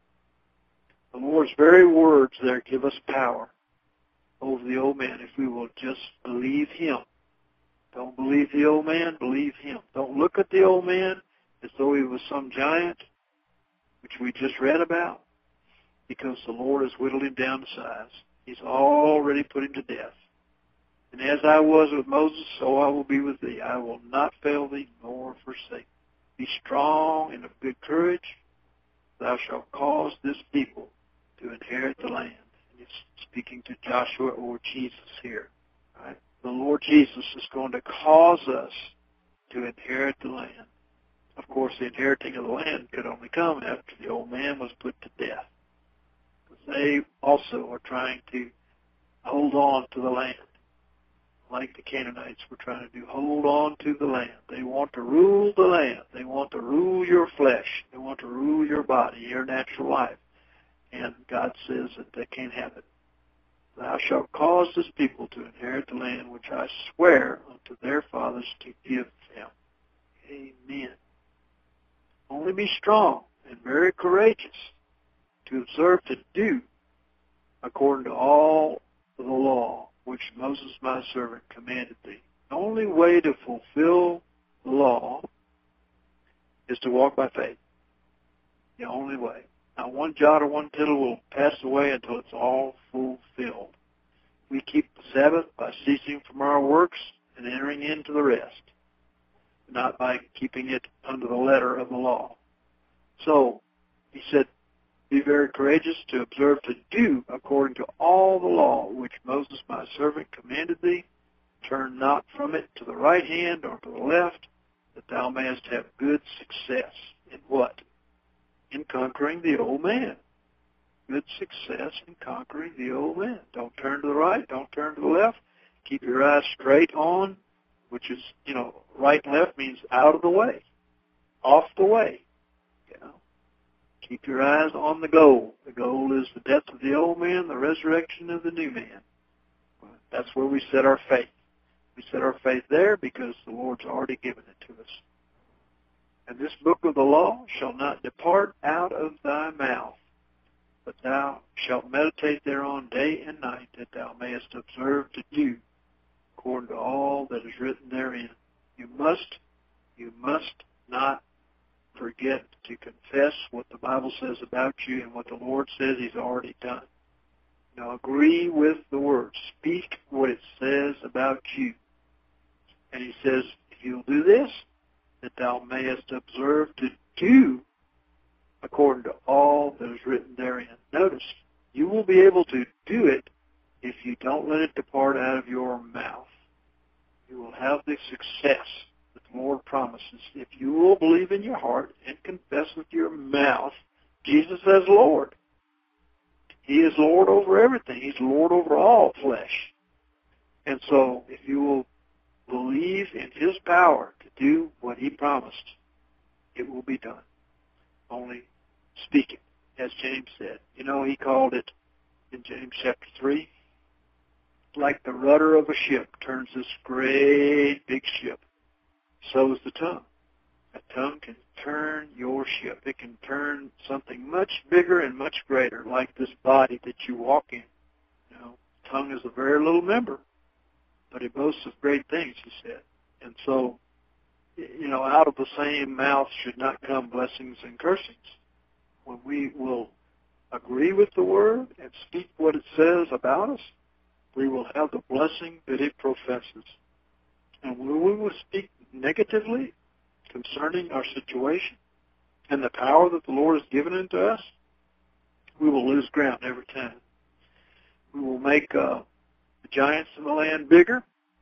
The Lord's very words there give us power over the old man if we will just believe him. Don't believe the old man, believe him. Don't look at the old man as though he was some giant, which we just read about, because the Lord has whittled him down to size. He's already put him to death. And as I was with Moses, so I will be with thee. I will not fail thee nor forsake thee. Be strong and of good courage, thou shalt cause this people to inherit the land. And it's speaking to Joshua or Jesus here. Right? The Lord Jesus is going to cause us to inherit the land. Of course, the inheriting of the land could only come after the old man was put to death. Because they also are trying to hold on to the land. Like the Canaanites were trying to do, hold on to the land. They want to rule the land. They want to rule your flesh. They want to rule your body, your natural life. And God says that they can't have it. Thou shalt cause this people to inherit the land which I swear unto their fathers to give them. Amen. Only be strong and very courageous to observe to do according to all the law which Moses my servant commanded thee. The only way to fulfill the law is to walk by faith. The only way. Not one jot or one tittle will pass away until it's all fulfilled. We keep the Sabbath by ceasing from our works and entering into the rest, not by keeping it under the letter of the law. So, he said, be very courageous to observe to do according to all the law which Moses my servant commanded thee. Turn not from it to the right hand or to the left, that thou mayest have good success. In what? In conquering the old man. Good success in conquering the old man. Don't turn to the right, don't turn to the left. Keep your eyes straight on, which is, you know, right and left means out of the way, off the way. You know, keep your eyes on the goal. The goal is the death of the old man, the resurrection of the new man. That's where we set our faith. We set our faith there because the Lord's already given it to us. And this book of the law shall not depart out of thy mouth, but thou shalt meditate thereon day and night, that thou mayest observe to do according to all that is written therein. You must, you must not forget to confess what the Bible says about you and what the Lord says He's already done. Now agree with the Word. Speak what it says about you. And He says, if you'll do this, that thou mayest observe to do according to all that is written therein. Notice, you will be able to do it if you don't let it depart out of your mouth. You will have the success that the Lord promises if you will believe in your heart and confess with your mouth Jesus as Lord. He is Lord over everything. He's Lord over all flesh. And so if you will believe in His power to do what He promised, it will be done. Only speak it, as James said. You know, he called it in James chapter three, like the rudder of a ship turns this great big ship, so is the tongue. A tongue can turn your ship. It can turn something much bigger and much greater, like this body that you walk in. You know, tongue is a very little member, but it boasts of great things, he said. And so, you know, out of the same mouth should not come blessings and cursings. When we will agree with the Word and speak what it says about us, we will have the blessing that it professes. And when we will speak negatively concerning our situation and the power that the Lord has given unto us, we will lose ground every time. We will make uh, the giants in the land bigger,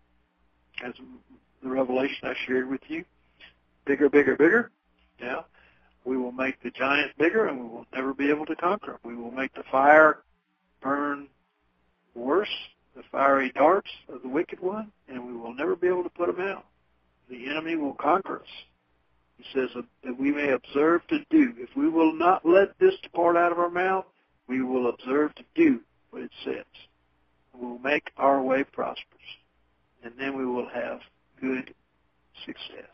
as the revelation I shared with you. Bigger, bigger, bigger. Yeah. We will make the giant bigger, and we will never be able to conquer them. We will make the fire burn worse, the fiery darts of the wicked one, and we will never be able to put them out. The enemy will conquer us. He says that we may observe to do. If we will not let this depart out of our mouth, we will observe to do what it says. We will make our way prosperous, and then we will have good success.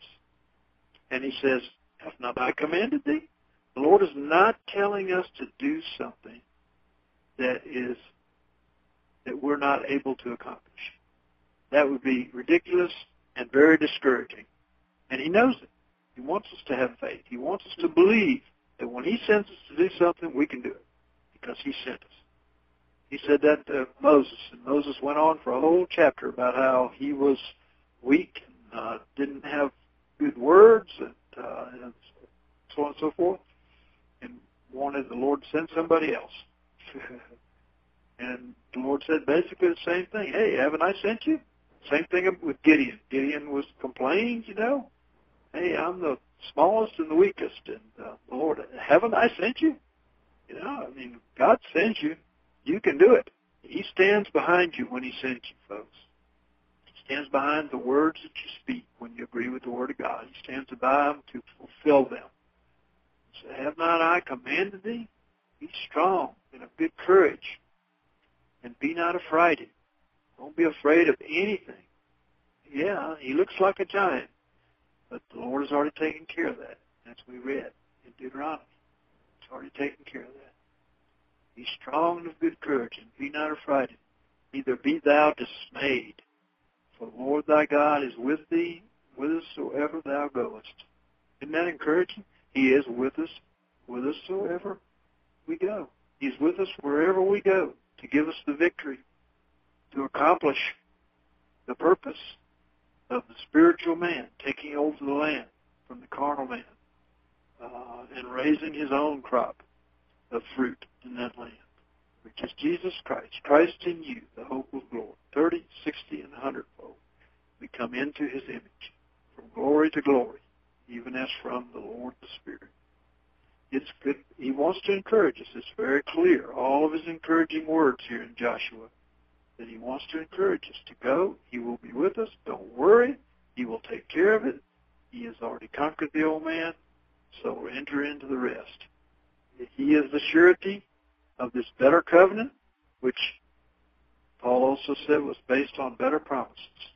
And he says, have not I commanded thee? The Lord is not telling us to do something that is that we're not able to accomplish. That would be ridiculous and very discouraging. And He knows it. He wants us to have faith. He wants us to believe that when He sends us to do something, we can do it because He sent us. He said that to Moses, and Moses went on for a whole chapter about how he was weak and uh, didn't have good words and, uh, and so on and so forth. And wanted the Lord to send somebody else. And the Lord said basically the same thing. Hey, haven't I sent you? Same thing with Gideon. Gideon was complaining, you know. Hey, I'm the smallest and the weakest. And uh, the Lord, haven't I sent you? You know, I mean, God sends you. You can do it. He stands behind you when he sends you, folks. He stands behind the words that you speak when you agree with the Word of God. He stands by them to fulfill them. So have not I commanded thee? Be strong and of good courage, and be not afraid. Don't be afraid of anything. Yeah, he looks like a giant, but the Lord has already taken care of that. That's what we read in Deuteronomy. He's already taken care of that. Be strong and of good courage, and be not afraid. Neither be thou dismayed, for the Lord thy God is with thee, whithersoever thou goest. Isn't that encouraging? He is with us, whithersoever we go. He's with us wherever we go to give us the victory, to accomplish the purpose of the spiritual man taking over the land from the carnal man uh, and raising his own crop of fruit in that land, which is Jesus Christ. Christ in you, the hope of glory. thirty, sixty, and a hundredfold. We come into his image from glory to glory, even as from the Lord the Spirit. It's good. He wants to encourage us. It's very clear, all of his encouraging words here in Joshua, that he wants to encourage us to go. He will be with us. Don't worry. He will take care of it. He has already conquered the old man, so we'll enter into the rest. He is the surety of this better covenant, which Paul also said was based on better promises.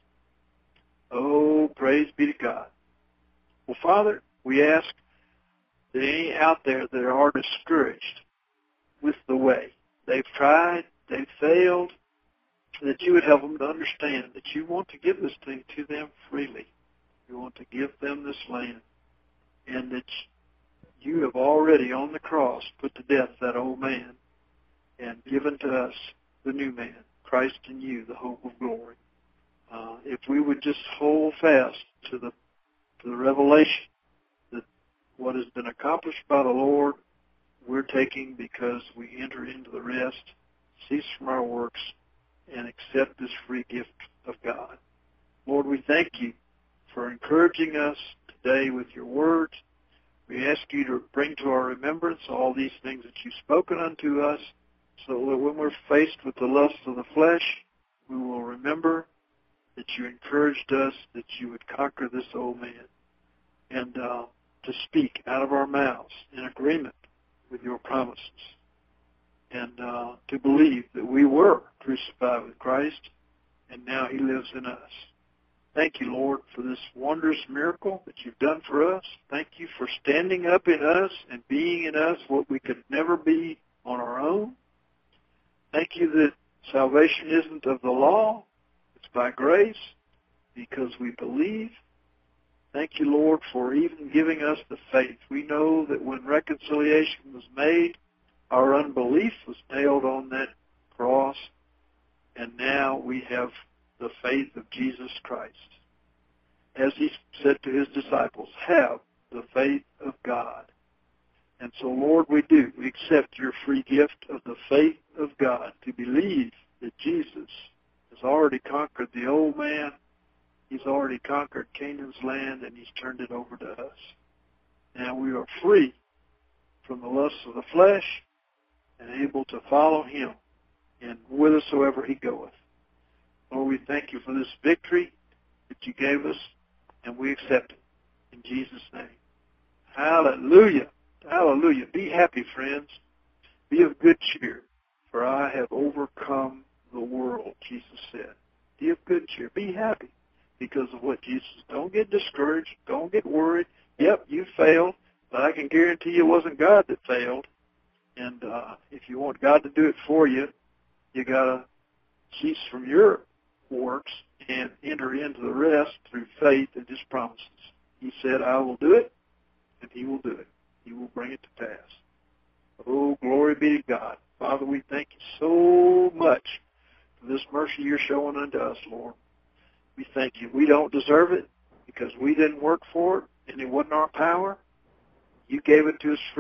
Oh, praise be to God. Well, Father, we ask that any out there that are discouraged with the way, they've tried, they've failed, that you would help them to understand that you want to give this thing to them freely. You want to give them this land, and that you have already on the cross put to death that old man and given to us the new man, Christ in you, the hope of glory. Uh, if we would just hold fast to the to the revelation that what has been accomplished by the Lord, we're taking because we enter into the rest, cease from our works, and accept this free gift of God. Lord, we thank you for encouraging us today with your words. We ask you to bring to our remembrance all these things that you've spoken unto us, so that when we're faced with the lust of the flesh, we will remember that you encouraged us that you would conquer this old man, and uh, to speak out of our mouths in agreement with your promises, and uh, to believe that we were crucified with Christ, and now he lives in us. Thank you, Lord, for this wondrous miracle that you've done for us. Thank you for standing up in us and being in us what we could never be on our own. Thank you that salvation isn't of the law. It's by grace because we believe. Thank you, Lord, for even giving us the faith. We know that when reconciliation was made, our unbelief was nailed on that cross, and now we have the faith of Jesus Christ. As he said to his disciples, have the faith of God. And so, Lord, we do. We accept your free gift of the faith of God to believe that Jesus has already conquered the old man. He's already conquered Canaan's land, and he's turned it over to us. Now we are free from the lusts of the flesh and able to follow him and whithersoever he goeth. Lord, we thank you for this victory that you gave us, and we accept it in Jesus' name. Hallelujah. Hallelujah. Be happy, friends. Be of good cheer, for I have overcome the world, Jesus said. Be of good cheer. Be happy because of what Jesus. Don't get discouraged. Don't get worried. Yep, you failed, but I can guarantee you it wasn't God that failed. And uh, if you want God to do it for you, you got to cease from your works and enter into the rest through faith in his promises. He said, I will do it, and he will do it. He will bring it to pass. Oh, glory be to God. Father, we thank you so much for this mercy you're showing unto us, Lord. We thank you. We don't deserve it because we didn't work for it, and it wasn't our power. You gave it to us freely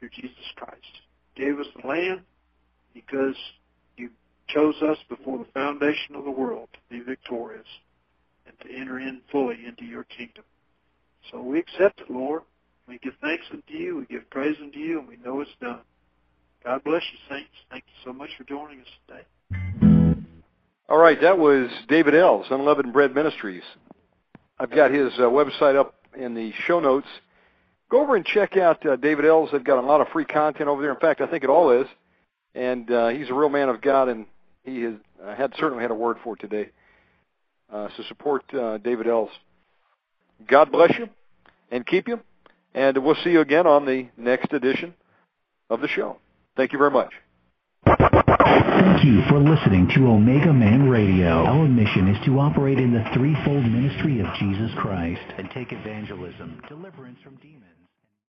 through Jesus Christ. You gave us the land because you chose us before the foundation of the world to be victorious and to enter in fully into your kingdom. So we accept it, Lord. We give thanks unto you, we give praise unto you, and we know it's done. God bless you, saints. Thank you so much for joining us today. All right, that was David Ells, Unleavened Bread Ministries. I've got his uh, website up in the show notes. Go over and check out uh, David Ells. They've got a lot of free content over there. In fact, I think it all is. And uh, he's a real man of God, and he has uh, had certainly had a word for today. Uh, so support uh, David Ells. God bless you and keep you. And we'll see you again on the next edition of the show. Thank you very much. Thank you for listening to Omega Man Radio. Our mission is to operate in the threefold ministry of Jesus Christ and take evangelism, deliverance from demons.